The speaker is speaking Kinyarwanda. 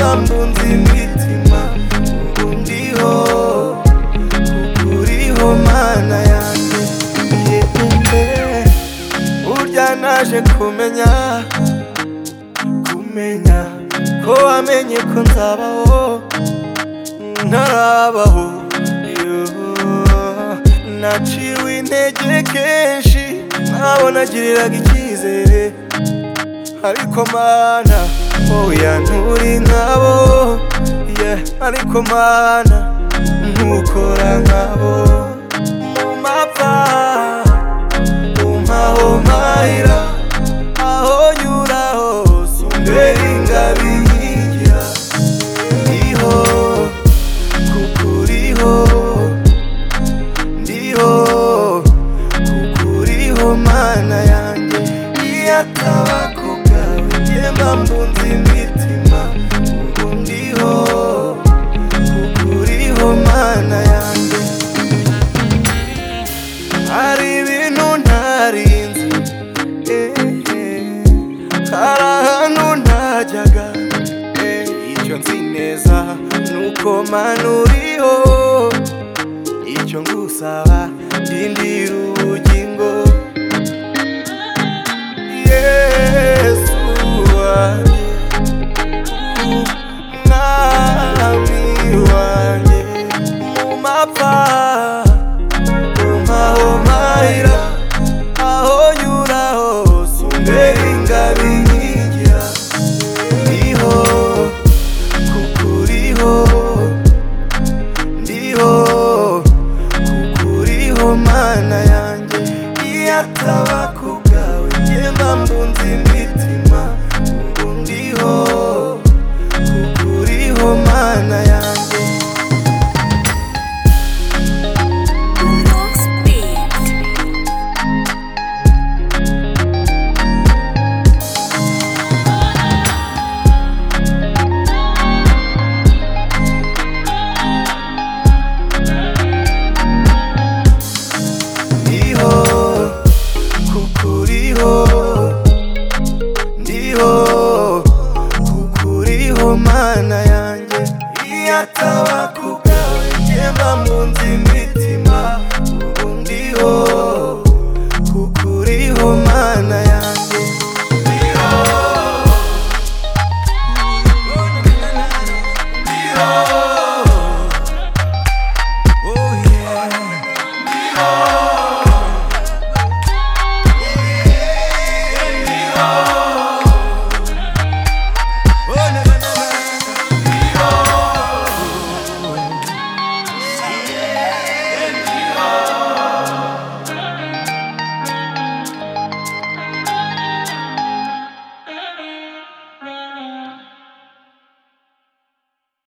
mbunze imitima ubu ndiho uriho mana yanjye burya naje kumenya ko wamenye ko nzabaho ntarabaho naciwe intege kenshi nabo nagiriraga icyizere ariko mana oya nturi nkabo ariko mana ntukora nkabo mu mapfa umpaho mpahira aho nyura hose umbere ingabinkingira ndiho kuko uriho ndiho kuko uriho mana yanjye iyo ataba ku bwawe njye mba mbunze imitima ubu ndiho kuko uriho mana yanjye hari ibintu ntarinzi hari ahantu ntajyaga icyo nzi neza nuko mana uriho icyo ngusaba ndindira ubugingo Yesu wanjye mwami wanjye mu mapfa umpaho mpahira aho nyura hose umbere ingabinkingira ndiho kuko uriho ndiho kuko uriho mana yanjye iyo ataba ku bwawe njye mba mbunze imitima ubu ndiho kuko uriho mana yanjye ndiho kuko uriho